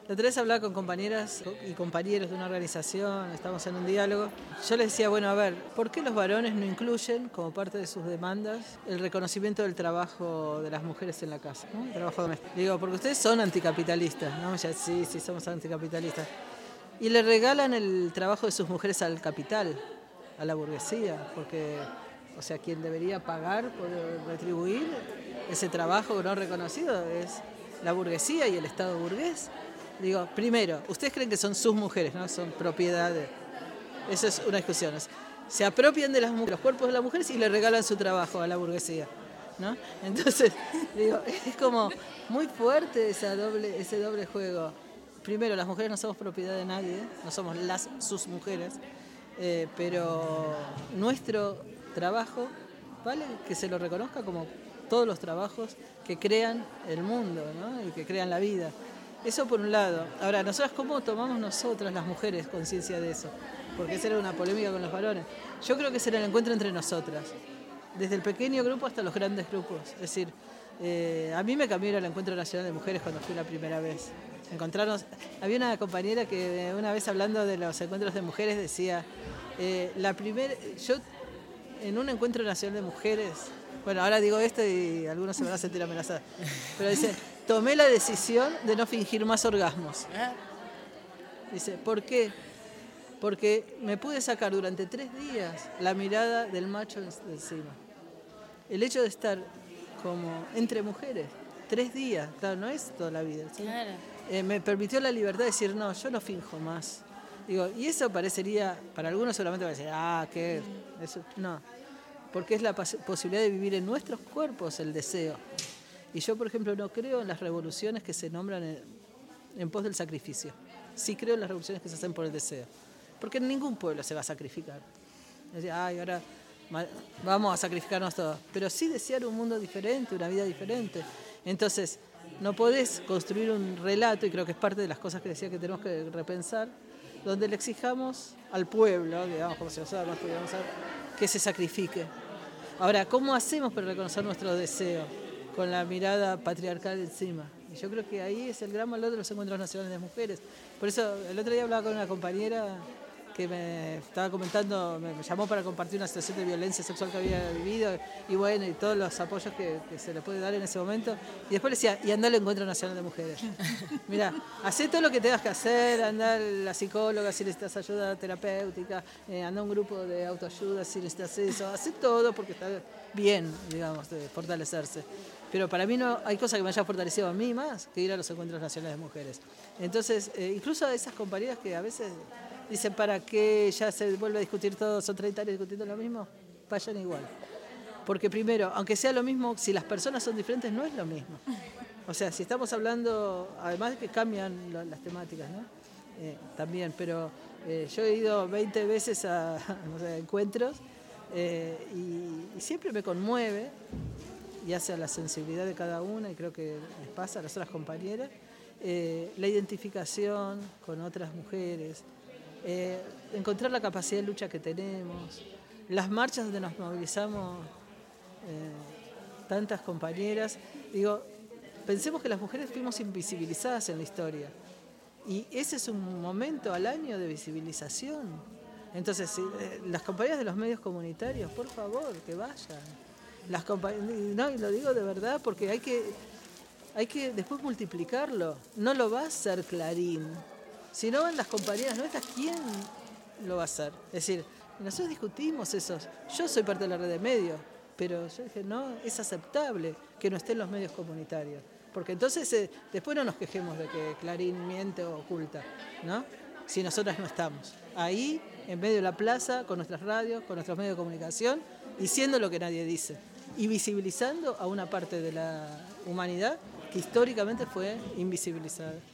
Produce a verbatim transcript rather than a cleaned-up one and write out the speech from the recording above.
La otra vez hablaba con compañeras y compañeros de una organización, estamos en un diálogo. Yo les decía, bueno, a ver, ¿por qué los varones no incluyen como parte de sus demandas el reconocimiento del trabajo de las mujeres en la casa, ¿no? El trabajo doméstico. Digo, porque ustedes son anticapitalistas, ¿no? Ya, sí, sí, somos anticapitalistas. Y le regalan el trabajo de sus mujeres al capital, a la burguesía, porque, o sea, quien debería pagar por retribuir ese trabajo no reconocido es la burguesía y el Estado burgués. Digo, primero, ustedes creen que son sus mujeres, ¿no? Son propiedades. Eso es una discusión. Se apropian de las, los cuerpos de las mujeres y le regalan su trabajo a la burguesía, ¿no? Entonces, digo, es como muy fuerte esa doble, ese doble juego. Primero, las mujeres no somos propiedad de nadie, no somos las sus mujeres, eh, pero nuestro trabajo, ¿vale? Que se lo reconozca como todos los trabajos que crean el mundo, ¿no? Y que crean la vida. Eso por un lado. Ahora, nosotras, ¿cómo tomamos nosotras las mujeres conciencia de eso? Porque esa era una polémica con los varones. Yo creo que ese era el encuentro entre nosotras, desde el pequeño grupo hasta los grandes grupos. Es decir, eh, a mí me cambió ir al Encuentro Nacional de Mujeres cuando fui la primera vez. Encontrarnos, había una compañera que una vez hablando de los encuentros de mujeres decía, eh, la primera, yo en un Encuentro Nacional de Mujeres, bueno, ahora digo esto y algunos se van a sentir amenazados, pero dice, tomé la decisión de no fingir más orgasmos. Dice, ¿por qué? Porque me pude sacar durante tres días la mirada del macho de encima. El hecho de estar como entre mujeres, tres días, claro, no es toda la vida, ¿sí? Claro. Eh, me permitió la libertad de decir, no, yo no finjo más. Digo, y eso parecería, para algunos seguramente va a decir, ah, ¿qué? Eso, no, porque es la posibilidad de vivir en nuestros cuerpos el deseo. Y yo, por ejemplo, no creo en las revoluciones que se nombran en, en pos del sacrificio. Sí creo en las revoluciones que se hacen por el deseo. Porque en ningún pueblo se va a sacrificar. Es decir, ay, ahora vamos a sacrificarnos todos. Pero sí desear un mundo diferente, una vida diferente. Entonces, no podés construir un relato, y creo que es parte de las cosas que decía que tenemos que repensar, donde le exijamos al pueblo, digamos, como si nosotros no pudiéramos saber, que se sacrifique. Ahora, ¿cómo hacemos para reconocer nuestro deseo? Con la mirada patriarcal encima. Y yo creo que ahí es el gran valor de los encuentros nacionales de mujeres. Por eso, el otro día hablaba con una compañera que me estaba comentando, me llamó para compartir una situación de violencia sexual que había vivido, y bueno, y todos los apoyos que, que se le puede dar en ese momento. Y después le decía, y andá al Encuentro Nacional de Mujeres. Mirá, hacé todo lo que tengas que hacer, andá a la psicóloga si necesitas ayuda terapéutica, eh, andá a un grupo de autoayuda si necesitas eso, hacé todo porque está bien, digamos, de fortalecerse. Pero para mí no hay cosas que me hayan fortalecido a mí más que ir a los encuentros nacionales de mujeres. Entonces, eh, incluso a esas compañeras que a veces dicen, ¿para qué ya se vuelve a discutir todo? Son treinta años discutiendo lo mismo, vayan igual. Porque primero, aunque sea lo mismo, si las personas son diferentes, no es lo mismo. O sea, si estamos hablando, además de que cambian lo, las temáticas, ¿no? Eh, también, pero eh, yo he ido veinte veces a, no sé, a encuentros eh, y, y siempre me conmueve, y hace a la sensibilidad de cada una, y creo que les pasa a las otras compañeras, eh, la identificación con otras mujeres, eh, encontrar la capacidad de lucha que tenemos, las marchas donde nos movilizamos eh, tantas compañeras. Digo, pensemos que las mujeres fuimos invisibilizadas en la historia, y ese es un momento al año de visibilización. Entonces, eh, las compañeras de los medios comunitarios, por favor, que vayan. Las no, y lo digo de verdad porque hay que, hay que después multiplicarlo. No lo va a hacer Clarín. Si no van las compañeras nuestras, ¿quién lo va a hacer? Es decir, nosotros discutimos eso. Yo soy parte de la red de medios, pero yo dije, no, es aceptable que no estén los medios comunitarios. Porque entonces eh, después no nos quejemos de que Clarín miente o oculta, ¿no? Si nosotras no estamos ahí, en medio de la plaza, con nuestras radios, con nuestros medios de comunicación, diciendo lo que nadie dice y visibilizando a una parte de la humanidad que históricamente fue invisibilizada.